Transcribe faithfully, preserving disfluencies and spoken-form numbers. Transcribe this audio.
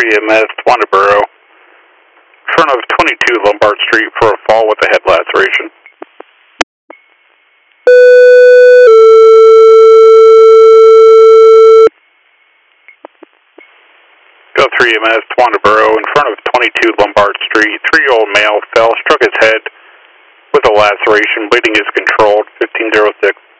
three M S, Wandaboro, in front of twenty-two Lombard Street for a fall with a head laceration. Go three M S, Wandaboro, in front of twenty-two Lombard Street, three-year-old male fell, struck his head with a laceration, bleeding is controlled, fifteen oh six.